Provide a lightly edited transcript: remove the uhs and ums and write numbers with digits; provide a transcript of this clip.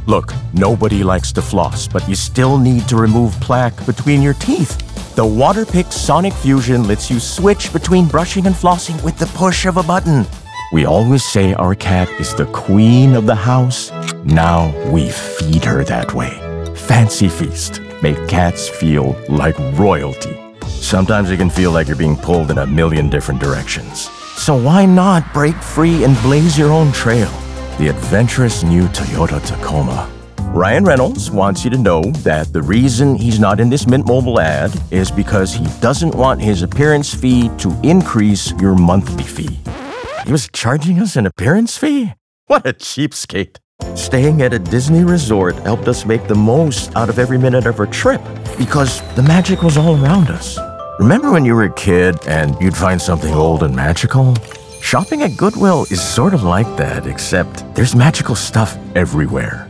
Look, nobody likes to floss, but you still need to remove plaque between your teeth. The Waterpik Sonic Fusion lets you switch between brushing and flossing with the push of a button. We always say our cat is the queen of the house. Now we feed her that way. Fancy Feast. Make cats feel like royalty. Sometimes it can feel like you're being pulled in a million different directions. So why not break free and blaze your own trail? The adventurous new Toyota Tacoma. Ryan Reynolds wants you to know that the reason he's not in this Mint Mobile ad is because he doesn't want his appearance fee to increase your monthly fee. He was charging us an appearance fee? What a cheapskate. Staying at a Disney resort helped us make the most out of every minute of our trip because the magic was all around us. Remember when you were a kid and you'd find something old and magical? Shopping at Goodwill is sort of like that, except there's magical stuff everywhere.